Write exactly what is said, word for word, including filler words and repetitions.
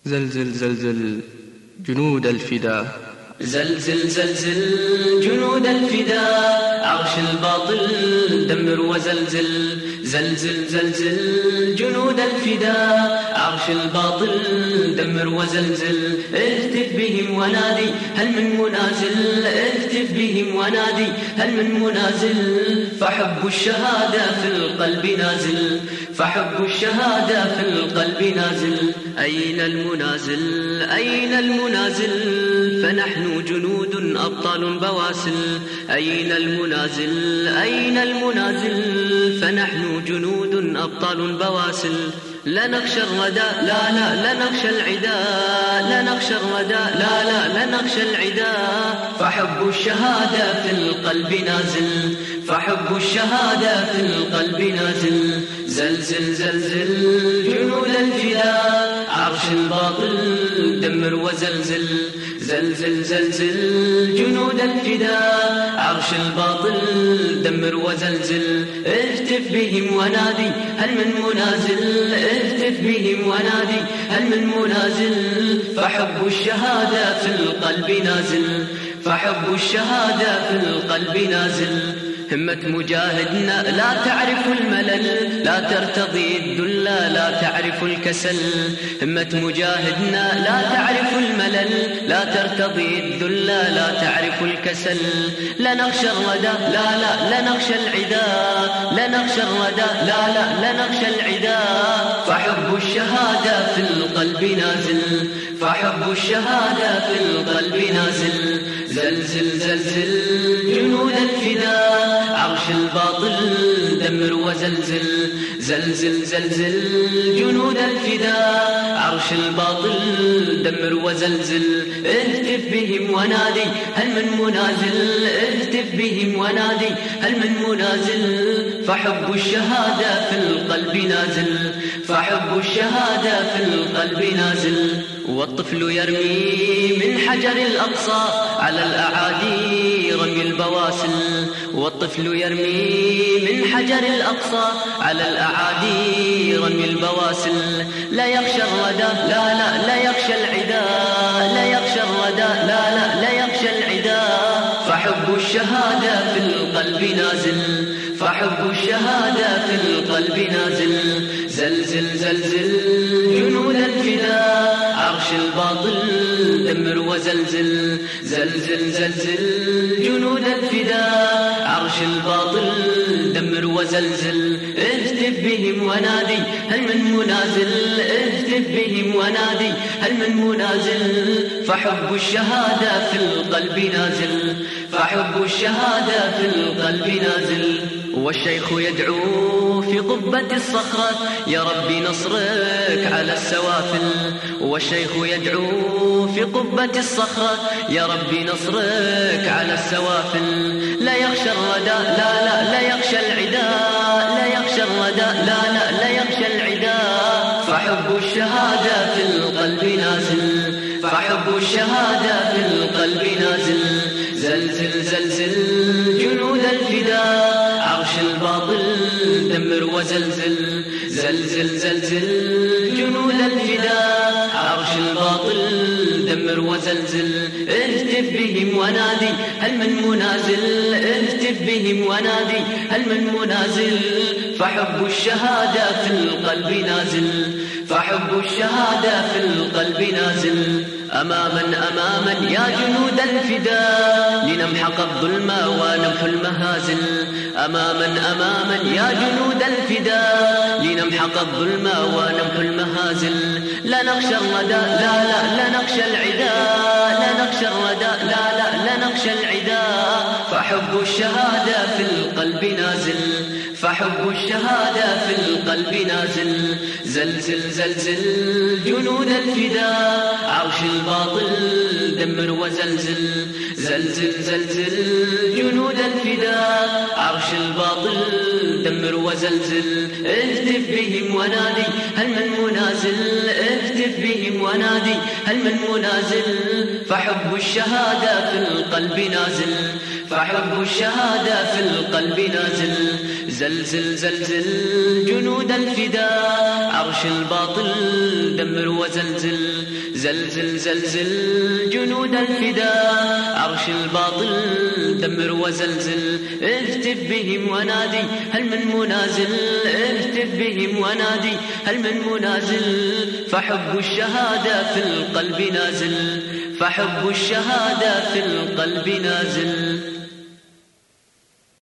زلزل زلزل جنود الفداء، زلزل زلزل جنود الفداء، عرش الباطل دمر وزلزل. زلزل زلزل جنود الفداء، عرش الباطل دمر وزلزل. اهتف بهم ونادي هل من منازل، اهتف بهم ونادي هل من منازل. فحب الشهادة في القلب نازل، فحب الشهادة في القلب نازل. أين المنازل أين المنازل، فنحن جنود أبطال بواسل. أين المنازل أين المنازل، فنحن جنود أبطال بواسل. لا نخشى الردى لا لا لا نخشى العداء، لا نخشى الردى لا لا لا نخشى العداء. فحب الشهادة في القلب نازل، فحب الشهادة في القلب نازل. زلزل زلزل جنود الفداء، عرش الباطل دمر وزلزل. زلزل زلزل جنود الفداء، عرش الباطل دمر وزلزل. اهتف بهم ونادي هل من منازل، اهتف بهم ونادي هل من منازل. فحب الشهادة في القلب نازل، فحب الشهادة في القلب نازل. همة مجاهدنا لا تعرف الملل، لا ترتضي الذل لا تعرف الكسل. همة مجاهدنا لا تعرف الملل، لا ترتضي الذل لا تعرف الكسل. لا نخشى الردى لا لا لا نخشى العداء، لا نخشى الردى لا لا لا نخشى العداء. فحب الشهادة في القلب نازل، فحب الشهادة في القلب نازل. زلزل زلزل جنود الفداء، عرش الباطل دمر وزلزل. زلزل زلزل جنود الفداء، عرش الباطل دمر وزلزل. اهتف بهم ونادي هل من منازل، اهتف بهم ونادي هل من منازل. فحب الشهادة في القلب نازل، فحب الشهادة في القلب نازل. والطفل يرمي من حجر الأقصى على الأعادي رمي البواسل. والطفل يرمي من حجر الأقصى على الأعادي رمي البواسل. لا يخشى الردى لا لا لا يخشى العداء، لا يخشى الردى لا لا لا يخشى العداء. فحب الشهادة في القلب نازل، فحب الشهادة في القلب نازل. زلزل زلزل جنود الفداء، عرش الباطل دمر وزلزل. زلزل زلزل جنود الفداء، عرش الباطل دمر وزلزل. اهتف بهم ونادي هل من منازل، اهتف بهم ونادي هل من منازل. فحب الشهادة في القلب نازل، فحب الشهادة في القلب نازل. والشيخ يدعو في قبة الصخرة يا ربي نصرك على السوافل. والشيخ يدعو في قبة الصخرة يا ربي نصرك على السوافل. لا يخشى الردى لا لا لا يخشى العداء، لا يخشى الردى لا لا لا يخشى العداء. فحب الشهادة في القلب نازل، فحب الشهادة في القلب نازل. زلزل زلزل جنود الفداء، عرش الباطل دمر وزلزل. زلزل زلزل جنود الفداء، عرش الباطل دمر وزلزل. اهتف بهم ونادي هل من منازل، اهتف بهم ونادي هل من منازل. فحب الشهادة في القلب نازل، فحب الشهادة في القلب نازل. أماما أماما يا جنود الفداء، لنمحق الظلم ونمحو المهازل. أماما أماما يا جنود الفداء، لنمحق الظلم ونمحو المهازل. لا نخشى الردى لا لا لا نخشى العداء، لا نخشى الردى لا لا لا نخشى العداء. فحب الشهادة في القلب نازل، فحب الشهادة في القلب نازل. زلزل زلزل جنود الفداء، عرش الباطل دمر وزلزل. زلزل زلزل جنود الفداء، عرش الباطل دمر وزلزل. اهتف بهم ونادي هل من منازل، اهتف بهم ونادي هل من منازل. فحب الشهادة في القلب نازل، فحب الشهادة في القلب نازل. زلزل زلزل جنود الفداء عرش الباطل دمر وزلزل زلزل زلزل جنود الفداء عرش الباطل دمر وزلزل اهتف بهم ونادي هل من منازل اهتف بهم ونادي هل من منازل فحب الشهادة في القلب نازل فحب الشهادة في القلب نازل